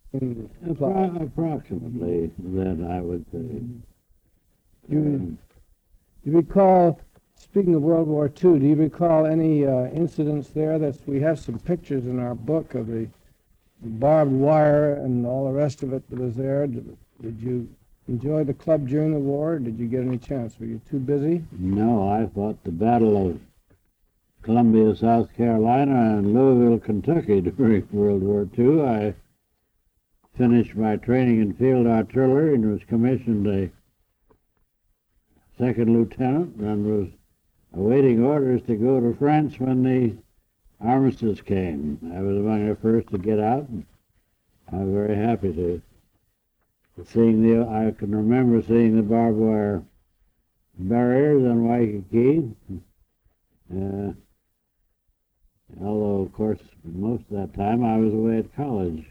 Approximately that, I would say. You recall, speaking of World War II, do you recall any incidents there? We have some pictures in our book of the barbed wire and all the rest of it that was there. Did you enjoy the club during the war, or did you get any chance? Were you too busy? No, I fought the Battle of Columbia, South Carolina, and Louisville, Kentucky during World War II. I finished my training in field artillery and was commissioned a second lieutenant and was awaiting orders to go to France when the armistice came. I was among the first to get out, and I was very happy to I can remember seeing the barbed wire barriers on Waikiki. Although, of course, most of that time I was away at college.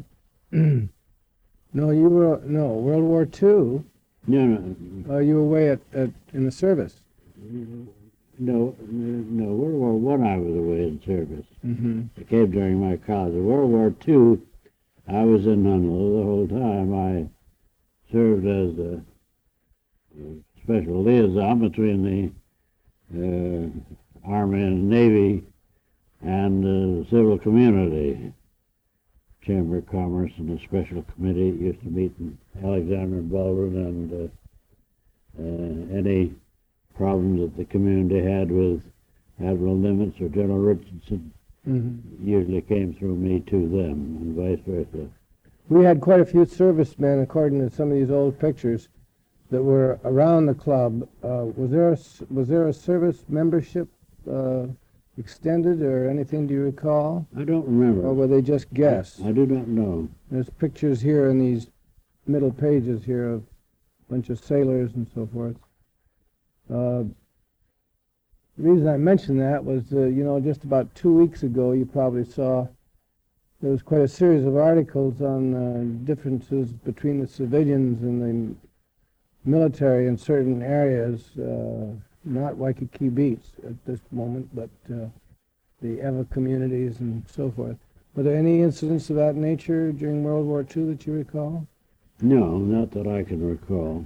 World War II. No. You were away in the service. No, World War I was away in service. Mm-hmm. It came during my college. World War II, I was in Honolulu the whole time. I served as a special liaison between the Army and Navy and the civil community. Chamber of Commerce and the special committee used to meet in Alexander and Baldwin, and any problems that the community had with Admiral Nimitz or General Richardson usually came through me to them, and vice versa. We had quite a few servicemen, according to some of these old pictures, that were around the club. Was there a service membership extended or anything? Do you recall? I don't remember. Or were they just guests? I do not know. There's pictures here in these middle pages here of a bunch of sailors and so forth. The reason I mentioned that was, just about 2 weeks ago, you probably saw there was quite a series of articles on differences between the civilians and the military in certain areas, not Waikiki Beach at this moment, but the Ewa communities and so forth. Were there any incidents of that nature during World War II that you recall? No, not that I can recall.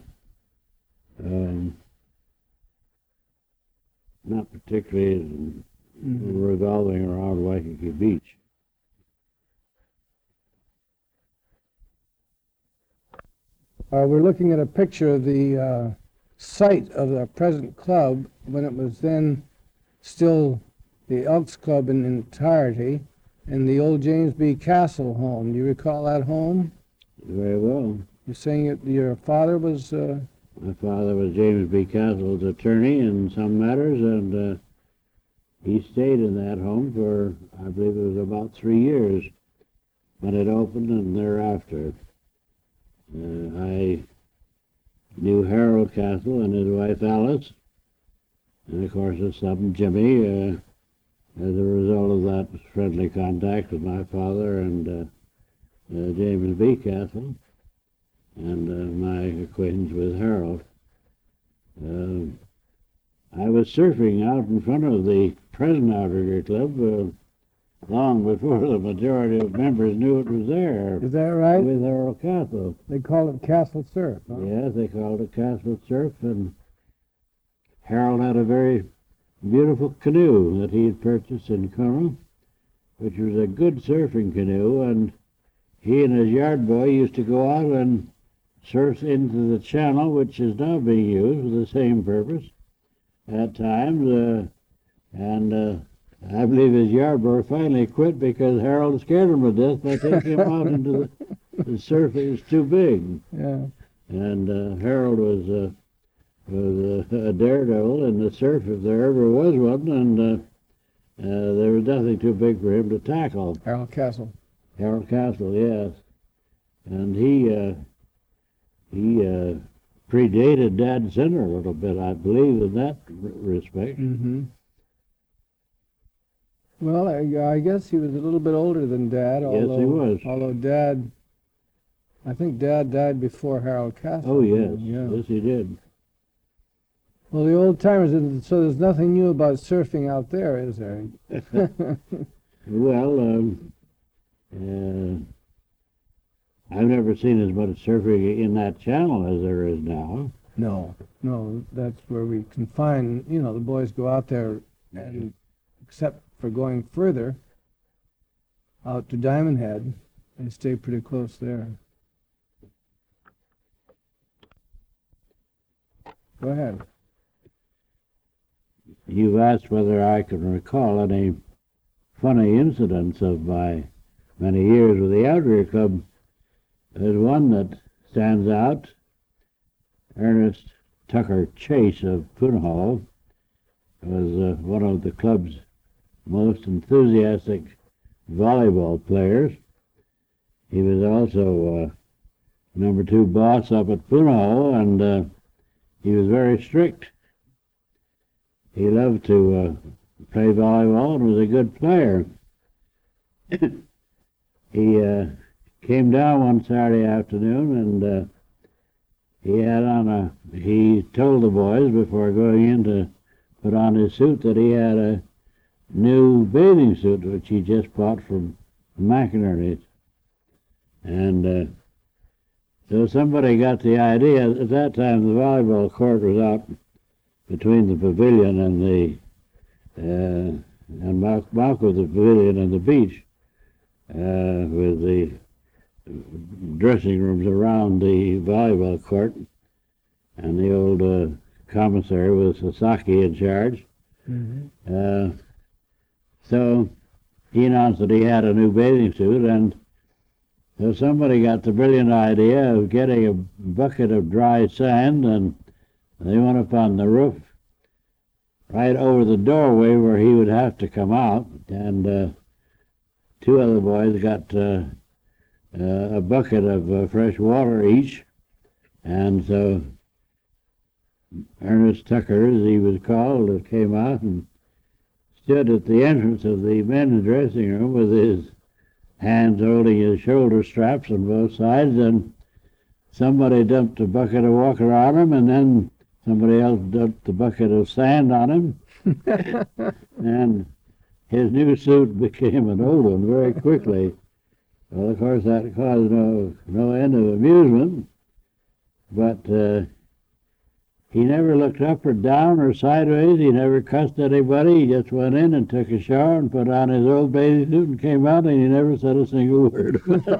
Not particularly revolving around Waikiki Beach. We're looking at a picture of the site of the present club when it was then still the Elks Club in entirety, and the old James B. Castle home. Do you recall that home? Very well. You're saying your father was... My father was James B. Castle's attorney in some matters, and he stayed in that home for, I believe it was about 3 years when it opened and thereafter. I knew Harold Castle and his wife Alice, and of course his son Jimmy, as a result of that friendly contact with my father and James B. Castle, and my acquaintance with Harold. I was surfing out in front of the present Outrigger Club long before the majority of members knew it was there. Is that right? With Harold Castle. They call it Castle Surf, huh? Yes, they called it Castle Surf, and Harold had a very beautiful canoe that he had purchased in Kona, which was a good surfing canoe, and he and his yard boy used to go out and surf into the channel, which is now being used for the same purpose at times, and I believe his yard boy finally quit because Harold scared him to death by taking him out into the surf. It was too big. Yeah. And Harold was a daredevil in the surf, if there ever was one, and there was nothing too big for him to tackle. Harold Castle. Harold Castle, yes. And he predated Dad Center a little bit, I believe, in that respect. Mm-hmm. Well, I guess he was a little bit older than Dad. Yes, he was. Although I think Dad died before Harold Castle. Oh, yes. Yeah. Yes, he did. Well, the old timers, so there's nothing new about surfing out there, is there? Well, I've never seen as much surfing in that channel as there is now. No, that's where we can find, the boys go out there, and except for going further out to Diamond Head, they stay pretty close there. Go ahead. You've asked whether I can recall any funny incidents of my many years with the Outrigger Club. There's one that stands out. Ernest Tucker Chase of Punahou was one of the club's most enthusiastic volleyball players. He was also number 2 boss up at Punahou, and he was very strict. He loved to play volleyball and was a good player. He came down one Saturday afternoon, and he told the boys before going in to put on his suit that he had a new bathing suit which he just bought from McInerney's. And so somebody got the idea. At that time, the volleyball court was out between the pavilion and back of the pavilion and the beach, with the dressing rooms around the volleyball court, and the old commissary with Sasaki in charge. Mm-hmm. So he announced that he had a new bathing suit, and so somebody got the brilliant idea of getting a bucket of dry sand, and they went up on the roof right over the doorway where he would have to come out, and 2 other boys got a bucket of fresh water each, and so Ernest Tucker, as he was called, came out and stood at the entrance of the men's dressing room with his hands holding his shoulder straps on both sides, and somebody dumped a bucket of water on him, and then somebody else dumped a bucket of sand on him, and his new suit became an old one very quickly. Well, of course, that caused no end of amusement, but he never looked up or down or sideways. He never cussed anybody. He just went in and took a shower and put on his old bathing suit and came out, and he never said a single word.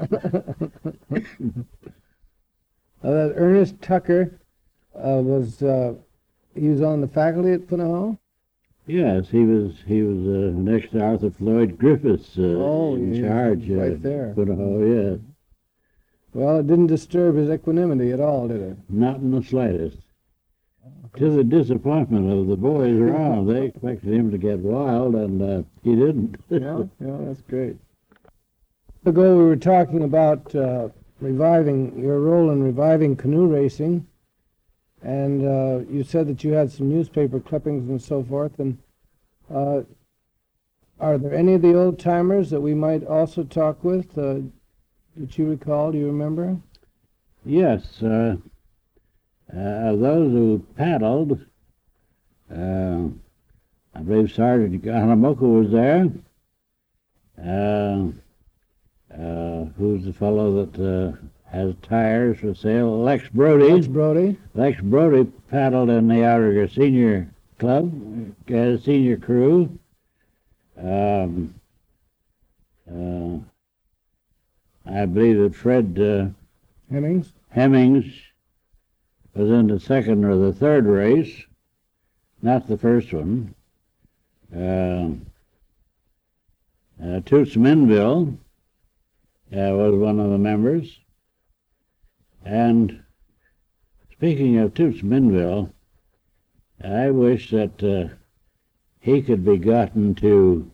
That Ernest Tucker was on the faculty at Punahou? Yes, he was next to Arthur Floyd Griffiths in charge. Right there. Punahou, yes. Well, it didn't disturb his equanimity at all, did it? Not in the slightest. To the disappointment of the boys around. They expected him to get wild, and he didn't. yeah, that's great. Ago we were talking about reviving your role in reviving canoe racing, and you said that you had some newspaper clippings and so forth. And are there any of the old timers that we might also talk with that you recall? Do you remember? Yes. Those who paddled, I believe Sergeant Hanamoku was there. Who's the fellow that has tires for sale? Lex Brody. Lex Brody paddled in the Outrigger Senior Club, senior crew. I believe that Fred Hemmings was in the second or the third race, not the first one. Toots Minville was one of the members. And speaking of Toots Minville, I wish that he could be gotten to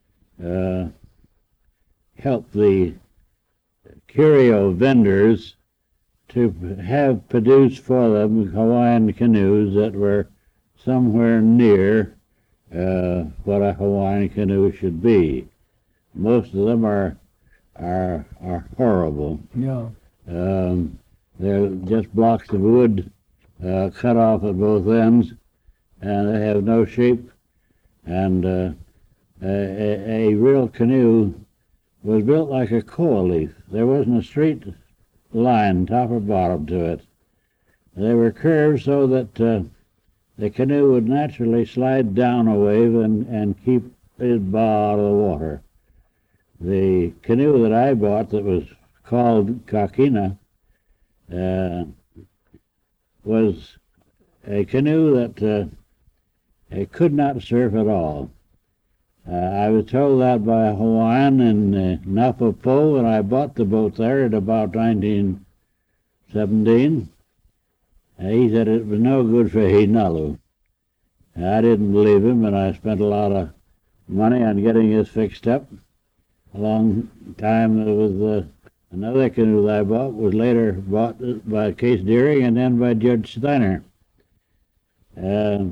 help the curio vendors to have produced for them Hawaiian canoes that were somewhere near what a Hawaiian canoe should be. Most of them are horrible. Yeah. They're just blocks of wood cut off at both ends, and they have no shape. And a real canoe was built like a koa leaf. There wasn't a straight line, top or bottom, to it. They were curved so that the canoe would naturally slide down a wave and keep its bow out of the water. The canoe that I bought, that was called Kakina, was a canoe that it could not surf at all. I was told that by a Hawaiian in Napopo when I bought the boat there at about 1917. He said it was no good for Hinalu. I didn't believe him, and I spent a lot of money on getting this fixed up. A long time there was another canoe that I bought, was later bought by Case Deering and then by Judge Steiner. I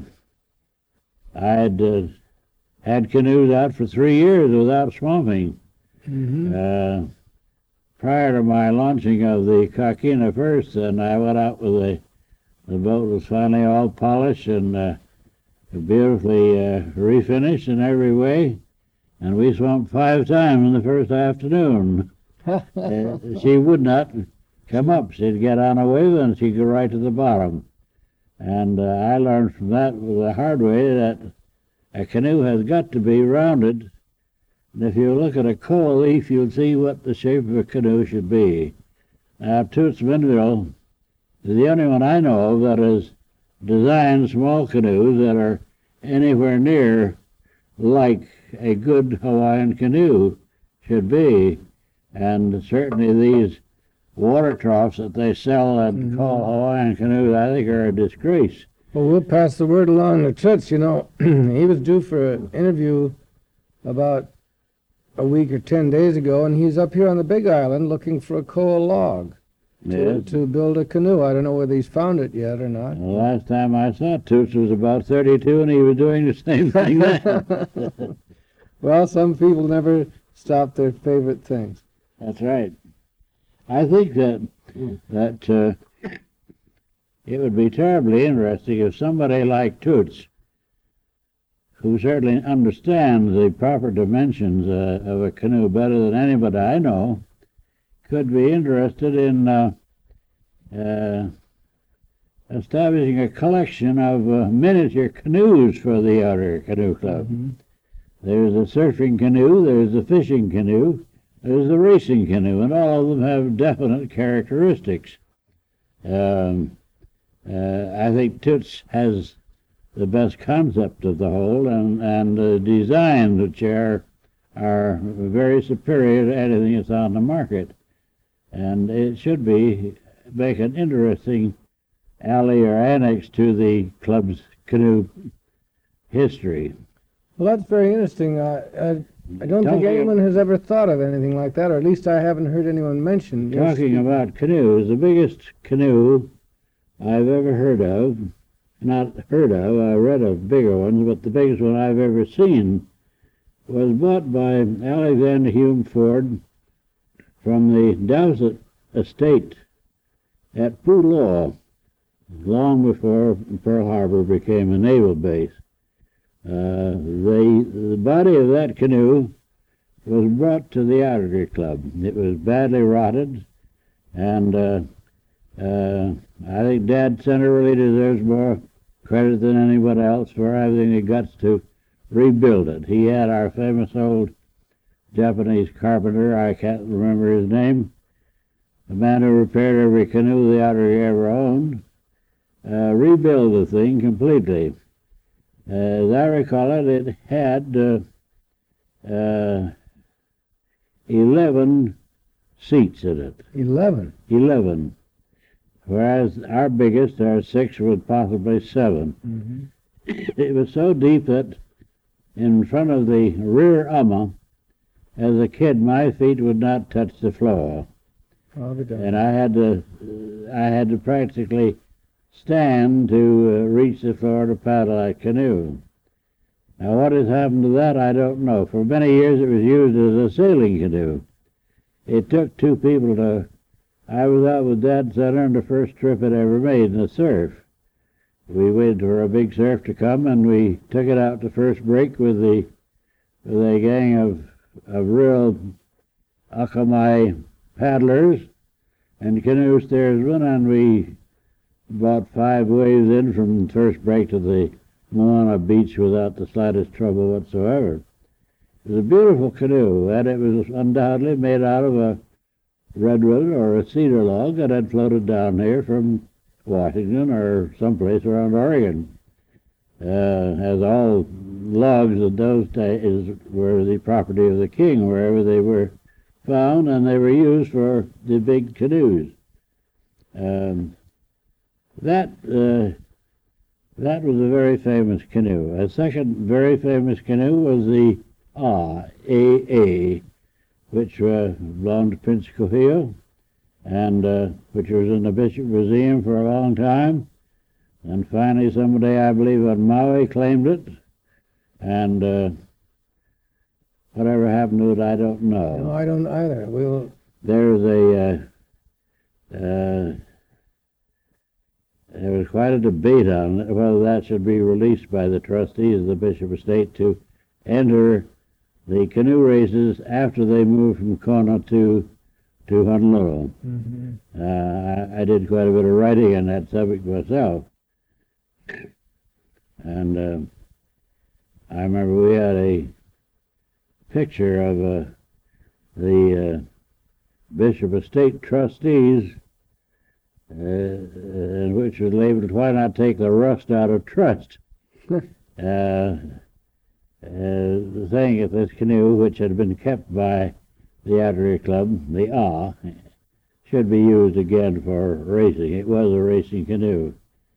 had canoes out for 3 years without swamping. Mm-hmm. Prior to my launching of the Kakina first, and I went out with the boat was finally all polished and beautifully refinished in every way, and we swamped 5 times in the first afternoon. She would not come up. She'd get on a wave and she'd go right to the bottom. And I learned from that the hard way that a canoe has got to be rounded. And if you look at a coal leaf, you'll see what the shape of a canoe should be. Now, Toots Minville is the only one I know of that has designed small canoes that are anywhere near like a good Hawaiian canoe should be. And certainly these water troughs that they sell and call Hawaiian canoes, I think, are a disgrace. Well, we'll pass the word along to Toots. You know, he was due for an interview about a week or 10 days ago, and he's up here on the Big Island looking for a coal log to build a canoe. I don't know whether he's found it yet or not. The last time I saw Toots was about 32, and he was doing the same thing then. Well, some people never stop their favorite things. That's right. I think that it would be terribly interesting if somebody like Toots, who certainly understands the proper dimensions of a canoe better than anybody I know, could be interested in establishing a collection of miniature canoes for the Outer Canoe Club. Mm-hmm. There's a surfing canoe, there's a fishing canoe, there's a racing canoe, and all of them have definite characteristics. I think Toots has the best concept of the whole, and the designs which are very superior to anything that's on the market. And it should make an interesting alley or annex to the club's canoe history. Well, that's very interesting. I don't think anyone has ever thought of anything like that, or at least I haven't heard anyone mention. Talking about canoes, the biggest canoe I've ever heard of, not heard of, I read of bigger ones, but the biggest one I've ever seen was bought by Alexander Hume Ford from the Dowsett estate at Pulaw, long before Pearl Harbor became a naval base. The body of that canoe was brought to the Outrigger Club. It was badly rotted, and I think Dad Center really deserves more credit than anyone else for having the guts to rebuild it. He had our famous old Japanese carpenter, I can't remember his name, the man who repaired every canoe the Outrigger ever owned, rebuild the thing completely. As I recall it, it had 11 seats in it. 11? 11. Whereas our biggest, our 6, was possibly 7. Mm-hmm. It was so deep that in front of the rear umma, as a kid, my feet would not touch the floor. And I had to practically stand to reach the floor to paddle that canoe. Now, what has happened to that, I don't know. For many years, it was used as a sailing canoe. It took 2 people to... I was out with Dad Center on the first trip it ever made in the surf. We waited for a big surf to come, and we took it out the first break with a gang of real Akamai paddlers, and canoe steersman, and we brought 5 waves in from the first break to the Moana beach without the slightest trouble whatsoever. It was a beautiful canoe, and it was undoubtedly made out of a redwood or a cedar log that had floated down here from Washington or someplace around Oregon. As all logs in those days were the property of the king wherever they were found, and they were used for the big canoes. That was a very famous canoe. A second very famous canoe was the A, which belonged to Prince Kuhio, and which was in the Bishop Museum for a long time. And finally, somebody, I believe, on Maui claimed it, and whatever happened to it, I don't know. No, I don't either. There was quite a debate on it, whether that should be released by the trustees of the Bishop of State to enter the canoe races after they moved from Kona to Honolulu. Mm-hmm. I did quite a bit of writing on that subject myself. And I remember we had a picture of the Bishop of State trustees, which was labeled, "Why not take the rust out of trust?" Saying that this canoe, which had been kept by the Outrigger Club, the should be used again for racing. It was a racing canoe.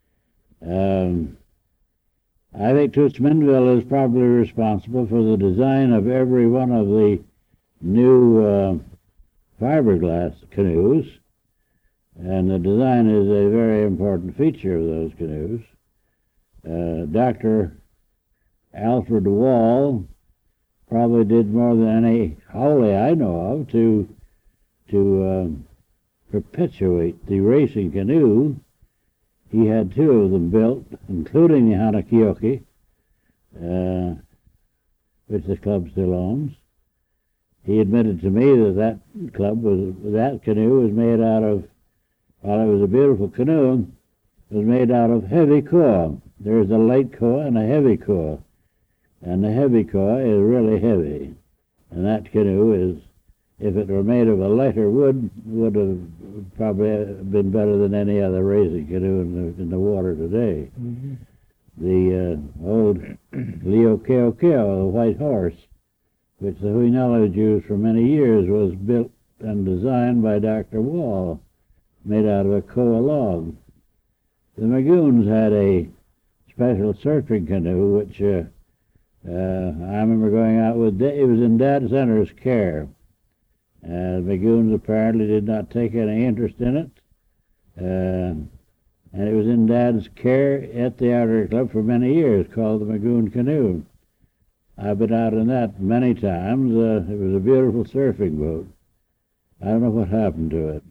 I think Toots Minville is probably responsible for the design of every one of the new fiberglass canoes, and the design is a very important feature of those canoes. Dr. Alfred Wall probably did more than any Howley I know of to perpetuate the racing canoe. He had 2 of them built, including the Hanakioki, which the club still owns. He admitted to me that that canoe was made out of, while it was a beautiful canoe, it was made out of heavy koa. There's a light koa and a heavy koa, and the heavy koa is really heavy. And that canoe is, if it were made of a lighter wood, would have probably been better than any other racing canoe in the water today. Mm-hmm. The old Leo Keokeo, the white horse, which the Huinellas used for many years, was built and designed by Dr. Wall, made out of a koa log. The Magoons had a special surfing canoe, which I remember going out with. It was in Dad Center's care. The Magoons apparently did not take any interest in it, and it was in Dad's care at the Outrigger Club for many years, called the Magoon Canoe. I've been out in that many times. It was a beautiful surfing boat. I don't know what happened to it.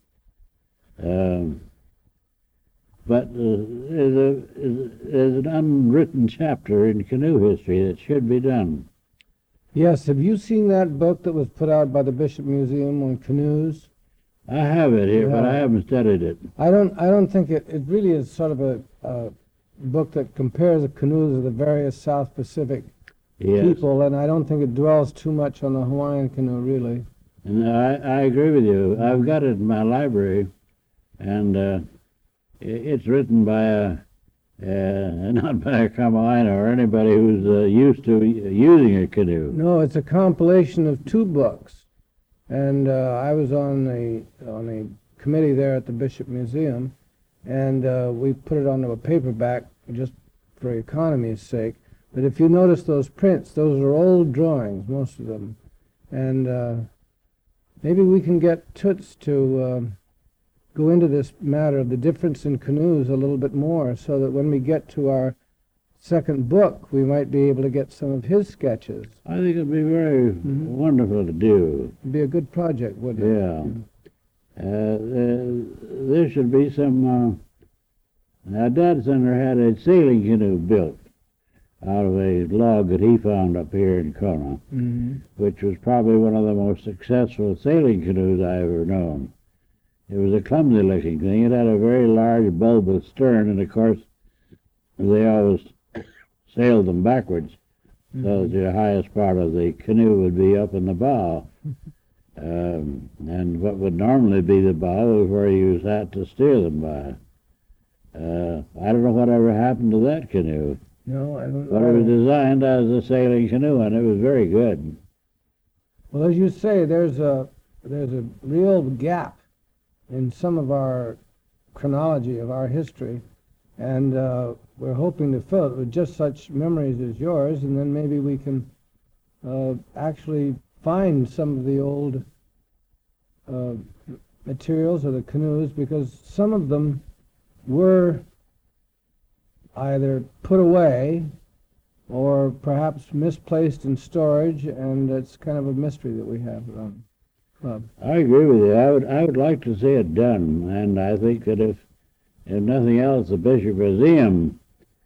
But there's an unwritten chapter in canoe history that should be done. Yes, have you seen that book that was put out by the Bishop Museum on canoes? I have it here, but I haven't studied it. I don't think it really is sort of a book that compares the canoes of the various South Pacific people, and I don't think it dwells too much on the Hawaiian canoe, really. And I agree with you. I've got it in my library, and it's written by not by a Kamaaina or anybody who's used to using a canoe. No, it's a compilation of 2 books, and I was on a committee there at the Bishop Museum, and we put it onto a paperback just for economy's sake. But if you notice those prints, those are old drawings, most of them, and maybe we can get Toots to go into this matter of the difference in canoes a little bit more, so that when we get to our second book, we might be able to get some of his sketches. I think it'd be very wonderful to do. It'd be a good project, wouldn't it? Yeah. There should be some... Now, Dad Center had a sailing canoe built out of a log that he found up here in Kona, which was probably one of the most successful sailing canoes I ever known. It was a clumsy-looking thing. It had a very large bulbous stern, and of course, they always sailed them backwards, so that the highest part of the canoe would be up in the bow. And what would normally be the bow was where you sat to steer them by. I don't know whatever happened to that canoe. No, I don't But it was designed as a sailing canoe, and it was very good. Well, as you say, there's a real gap in some of our chronology of our history, and we're hoping to fill it with just such memories as yours, and then maybe we can actually find some of the old materials of the canoes, because some of them were either put away or perhaps misplaced in storage, and it's kind of a mystery that we have around the club. I agree with you. I would like to see it done, and I think that if nothing else, the Bishop Museum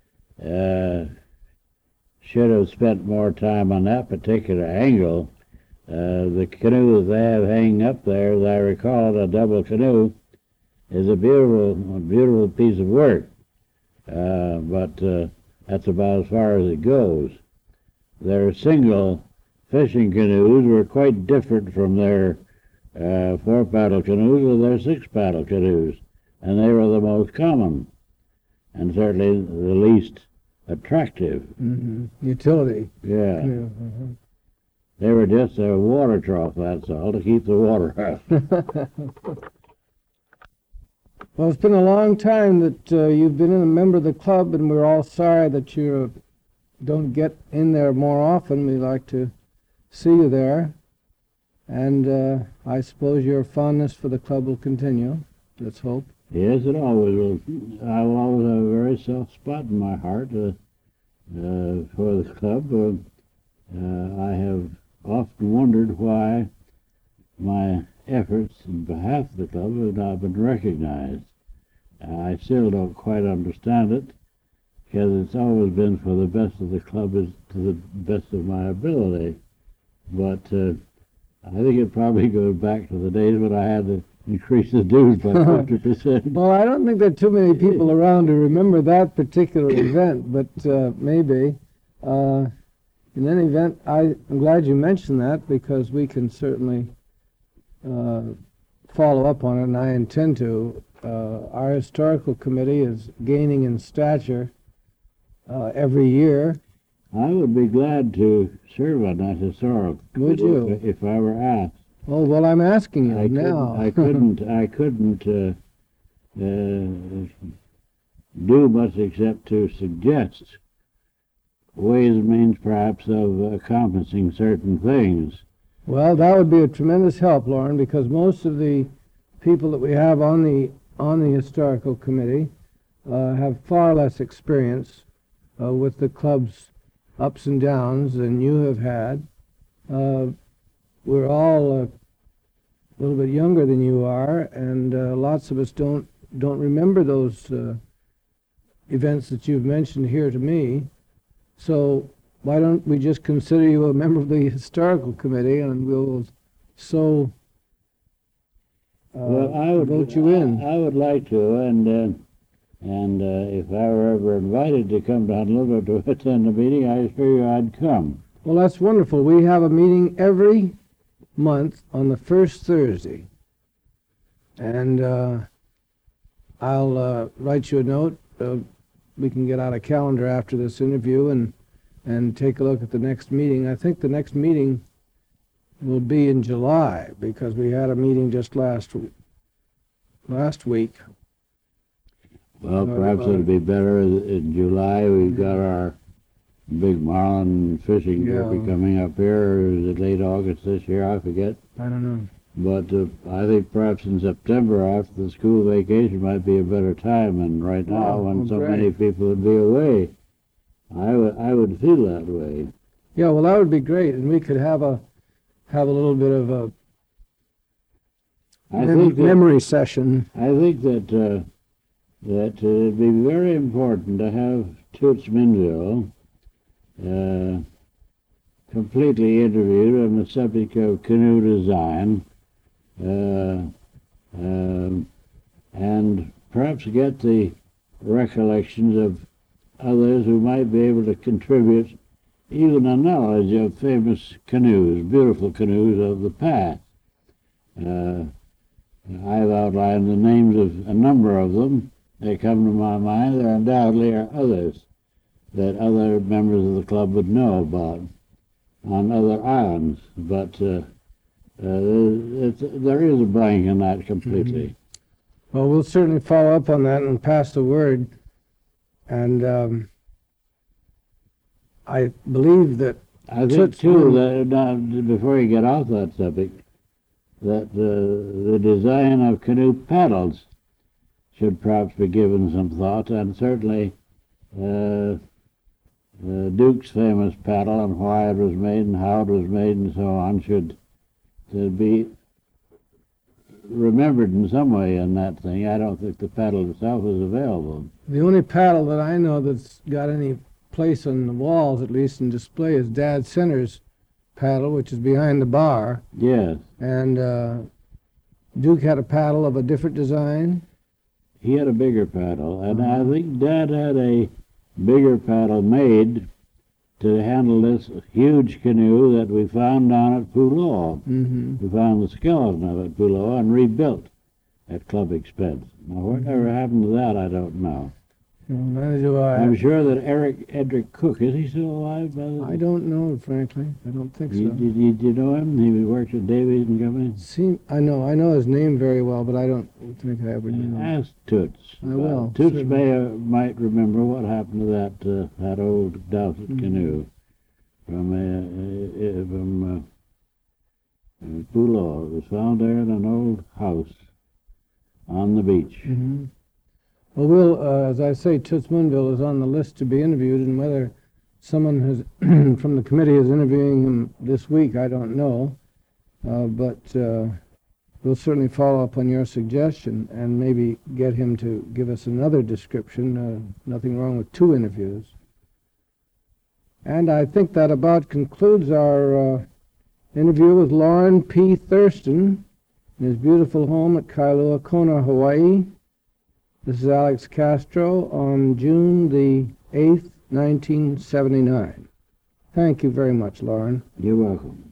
should have spent more time on that particular angle. The canoe that they have hanging up there, as I recall, a double canoe, is a beautiful piece of work. But that's about as far as it goes. Their single fishing canoes were quite different from their four-paddle canoes or their six-paddle canoes, and they were the most common, and certainly the least attractive. Utility. Yeah. They were just a water trough, that's all, to keep the water out. Well, it's been a long time that you've been a member of the club, and we're all sorry that you don't get in there more often. We like to see you there, and I suppose your fondness for the club will continue. Let's hope. Yes, it always will. I will always have a very soft spot in my heart for the club. I have often wondered why my efforts in behalf of the club have not been recognized. I still don't quite understand it, because it's always been for the best of the club to the best of my ability. But I think it probably goes back to the days when I had to increase the dues by 50%. Well, I don't think there are too many people around to remember that particular event, but maybe. In any event, I'm glad you mentioned that, because we can certainly follow up on it, and I intend to. Our historical committee is gaining in stature every year. I would be glad to serve on that historical committee. Would you? If I were asked. Oh, well, I'm asking you now. I couldn't do much except to suggest ways and means, perhaps, of accomplishing certain things. Well, that would be a tremendous help, Lauren, because most of the people that we have on the historical committee have far less experience with the club's ups and downs than you have had. We're all a little bit younger than you are, and lots of us don't remember those events that you've mentioned here to me. So why don't we just consider you a member of the historical committee, and we'll well, I would vote you in. I would like to, and if I were ever invited to come to Honolulu to attend the meeting, I assure you I'd come. Well, that's wonderful. We have a meeting every month on the first Thursday, and I'll write you a note. We can get out a calendar after this interview and take a look at the next meeting. I think the next meeting will be in July, because we had a meeting just last week. Well, perhaps it'll be better in July. We've got our big marlin fishing derby coming up here. Or is it late August this year? I forget. I don't know. But I think perhaps in September, after the school vacation, might be a better time. And right now, when so many people would be away, I would feel that way. Yeah, well, that would be great, and we could have a little bit of a memory session. I think that it'd be very important to have Toots Minville completely interviewed on the subject of canoe design, perhaps get the recollections of others who might be able to contribute even a knowledge of famous canoes, beautiful canoes of the past. I've outlined the names of a number of them. They come to my mind. There undoubtedly are others that other members of the club would know about on other islands, but there is a blank in that completely. Mm-hmm. Well, we'll certainly follow up on that and pass the word. And I believe that... I think, too, that before you get off that subject, that the design of canoe paddles should perhaps be given some thought, and certainly Duke's famous paddle and why it was made and how it was made and so on should be remembered in some way in that thing. I don't think the paddle itself is available. The only paddle that I know that's got any place on the walls, at least in display, is Dad Center's paddle, which is behind the bar. Yes. And Duke had a paddle of a different design. He had a bigger paddle, and I think Dad had a bigger paddle made to handle this huge canoe that we found down at Puloa. Mm-hmm. We found the skeleton of it at Puloa and rebuilt at club expense. Now, whatever happened to that, I don't know. Neither do I. I'm sure that Edric Cook, is he still alive? I don't know, frankly. I don't think so. Did you know him? He worked at Davies and Company? I know his name very well, but I don't think I ever knew him. Ask Toots. I will. Toots might remember what happened to that old Dowsett canoe from Puloa. It was found there in an old house on the beach. Mm-hmm. Well, we'll, as I say, Toots Moonville is on the list to be interviewed, and whether someone has from the committee is interviewing him this week, I don't know. But we'll certainly follow up on your suggestion and maybe get him to give us another description. Nothing wrong with 2 interviews. And I think that about concludes our interview with Loren P. Thurston in his beautiful home at Kailua Kona, Hawaii. This is Alex Castro on June the 8th, 1979. Thank you very much, Loren. You're welcome.